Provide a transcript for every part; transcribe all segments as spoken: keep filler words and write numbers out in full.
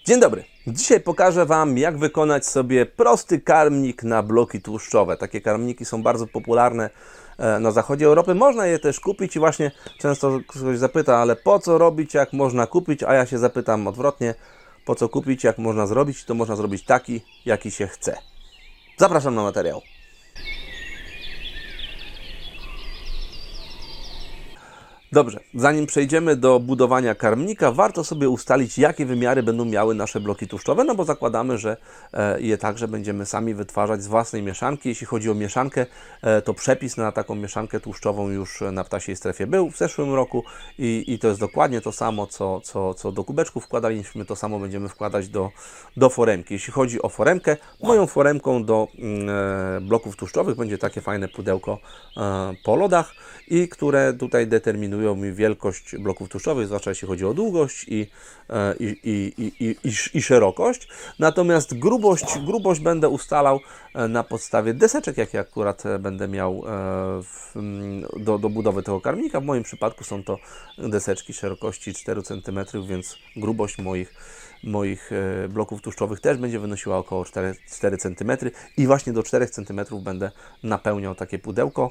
Dzień dobry. Dzisiaj pokażę Wam, jak wykonać sobie prosty karmnik na bloki tłuszczowe. Takie karmniki są bardzo popularne na zachodzie Europy. Można je też kupić i właśnie często ktoś zapyta, ale po co robić, jak można kupić? A ja się zapytam odwrotnie, po co kupić, jak można zrobić? To można zrobić taki, jaki się chce. Zapraszam na materiał. Dobrze, zanim przejdziemy do budowania karmnika, warto sobie ustalić, jakie wymiary będą miały nasze bloki tłuszczowe, no bo zakładamy, że je także będziemy sami wytwarzać z własnej mieszanki. Jeśli chodzi o mieszankę, to przepis na taką mieszankę tłuszczową już na Ptasiej Strefie był w zeszłym roku i, i to jest dokładnie to samo, co, co, co do kubeczków wkładaliśmy, to samo będziemy wkładać do, do foremki. Jeśli chodzi o foremkę, moją foremką do e, bloków tłuszczowych będzie takie fajne pudełko e, po lodach, i które tutaj determinują mi wielkość bloków tłuszczowych, zwłaszcza jeśli chodzi o długość i, i, i, i, i, i szerokość. Natomiast grubość, grubość będę ustalał na podstawie deseczek, jakie akurat będę miał w, do, do budowy tego karmnika. W moim przypadku są to deseczki szerokości cztery centymetry, więc grubość moich moich bloków tłuszczowych też będzie wynosiła około cztery centymetry i właśnie do czterech centymetrów będę napełniał takie pudełko,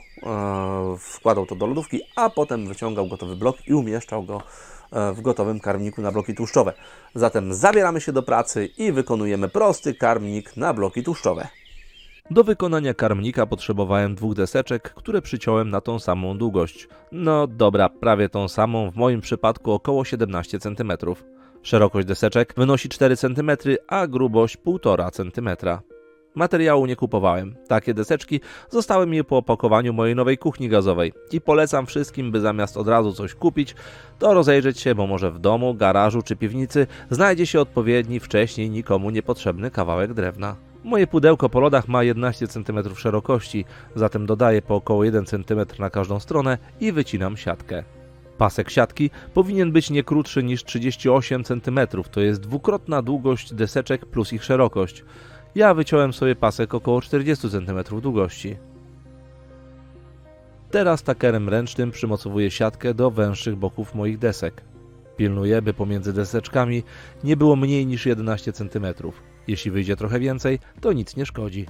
wkładał to do lodówki, a potem wyciągał gotowy blok i umieszczał go w gotowym karmniku na bloki tłuszczowe. Zatem zabieramy się do pracy i wykonujemy prosty karmnik na bloki tłuszczowe. Do wykonania karmnika potrzebowałem dwóch deseczek, które przyciąłem na tą samą długość. No dobra, prawie tą samą, w moim przypadku około siedemnaście centymetrów. Szerokość deseczek wynosi cztery centymetry, a grubość półtora centymetra. Materiału nie kupowałem. Takie deseczki zostały mi po opakowaniu mojej nowej kuchni gazowej i polecam wszystkim, by zamiast od razu coś kupić, to rozejrzeć się, bo może w domu, garażu czy piwnicy znajdzie się odpowiedni, wcześniej nikomu niepotrzebny kawałek drewna. Moje pudełko po lodach ma jedenaście centymetrów szerokości, zatem dodaję po około jeden centymetr na każdą stronę i wycinam siatkę. Pasek siatki powinien być nie krótszy niż trzydzieści osiem centymetrów, to jest dwukrotna długość deseczek plus ich szerokość. Ja wyciąłem sobie pasek około czterdzieści centymetrów długości. Teraz takerem ręcznym przymocowuję siatkę do węższych boków moich desek. Pilnuję, by pomiędzy deseczkami nie było mniej niż jedenaście centymetrów. Jeśli wyjdzie trochę więcej, to nic nie szkodzi.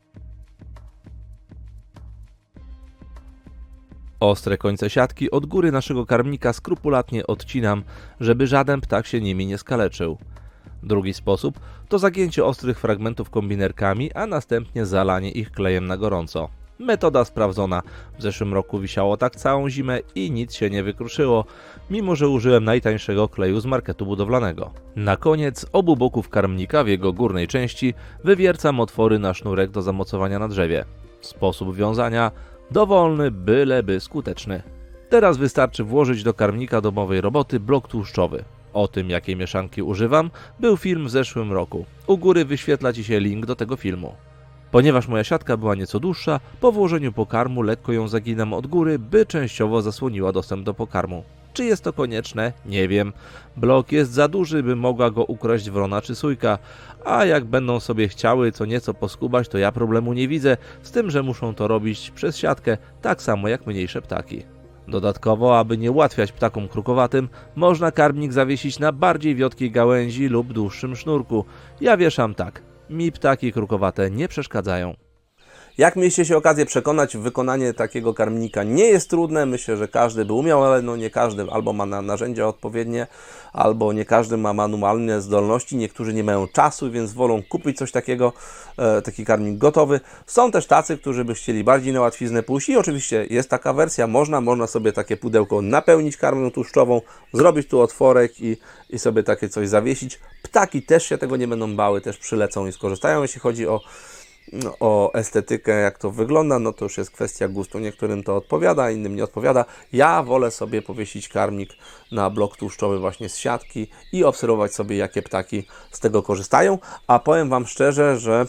Ostre końce siatki od góry naszego karmnika skrupulatnie odcinam, żeby żaden ptak się nimi nie skaleczył. Drugi sposób to zagięcie ostrych fragmentów kombinerkami, a następnie zalanie ich klejem na gorąco. Metoda sprawdzona. W zeszłym roku wisiało tak całą zimę i nic się nie wykruszyło, mimo że użyłem najtańszego kleju z marketu budowlanego. Na koniec obu boków karmnika w jego górnej części wywiercam otwory na sznurek do zamocowania na drzewie. Sposób wiązania dowolny, byleby skuteczny. Teraz wystarczy włożyć do karmnika domowej roboty blok tłuszczowy. O tym, jakiej mieszanki używam, był film w zeszłym roku. U góry wyświetla Ci się link do tego filmu. Ponieważ moja siatka była nieco dłuższa, po włożeniu pokarmu lekko ją zaginam od góry, by częściowo zasłoniła dostęp do pokarmu. Czy jest to konieczne? Nie wiem. Blok jest za duży, by mogła go ukraść wrona czy sójka, a jak będą sobie chciały co nieco poskubać, to ja problemu nie widzę, z tym, że muszą to robić przez siatkę, tak samo jak mniejsze ptaki. Dodatkowo, aby nie ułatwiać ptakom krukowatym, można karmnik zawiesić na bardziej wiotkiej gałęzi lub dłuższym sznurku. Ja wieszam tak. Mi ptaki krukowate nie przeszkadzają. Jak mieliście się okazję przekonać, wykonanie takiego karmnika nie jest trudne. Myślę, że każdy by umiał, ale no nie każdy albo ma na narzędzia odpowiednie, albo nie każdy ma manualne zdolności. Niektórzy nie mają czasu, więc wolą kupić coś takiego, e, taki karmnik gotowy. Są też tacy, którzy by chcieli bardziej na łatwiznę pójść i oczywiście jest taka wersja, można, można sobie takie pudełko napełnić karmą tłuszczową, zrobić tu otworek i, i sobie takie coś zawiesić. Ptaki też się tego nie będą bały, też przylecą i skorzystają. Jeśli chodzi o No, o estetykę, jak to wygląda, no to już jest kwestia gustu. Niektórym to odpowiada, innym nie odpowiada. Ja wolę sobie powiesić karmnik na blok tłuszczowy właśnie z siatki i obserwować sobie, jakie ptaki z tego korzystają. A powiem Wam szczerze, że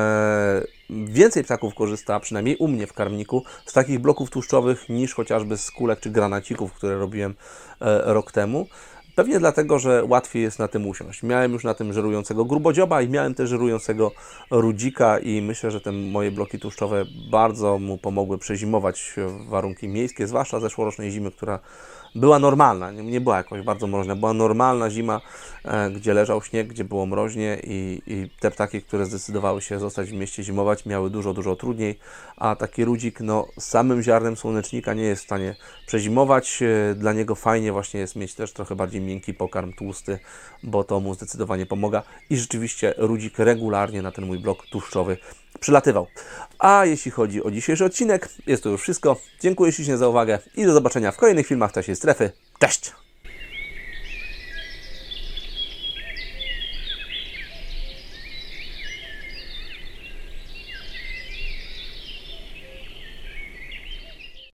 e, więcej ptaków korzysta, przynajmniej u mnie w karmniku, z takich bloków tłuszczowych niż chociażby z kulek czy granacików, które robiłem e, rok temu. Pewnie dlatego, że łatwiej jest na tym usiąść. Miałem już na tym żerującego grubodzioba i miałem też żerującego rudzika i myślę, że te moje bloki tłuszczowe bardzo mu pomogły przezimować warunki miejskie, zwłaszcza zeszłorocznej zimy, która była normalna, nie, nie była jakoś bardzo mroźna, była normalna zima, e, gdzie leżał śnieg, gdzie było mroźnie i, i te ptaki, które zdecydowały się zostać w mieście zimować, miały dużo, dużo trudniej, a taki rudzik, no z samym ziarnem słonecznika nie jest w stanie przezimować. E, dla niego fajnie właśnie jest mieć też trochę bardziej miękki pokarm, tłusty, bo to mu zdecydowanie pomaga i rzeczywiście rudzik regularnie na ten mój blok tłuszczowy przylatywał. A jeśli chodzi o dzisiejszy odcinek, jest to już wszystko. Dziękuję ślicznie za uwagę i do zobaczenia w kolejnych filmach Ptasiej Strefy. Cześć!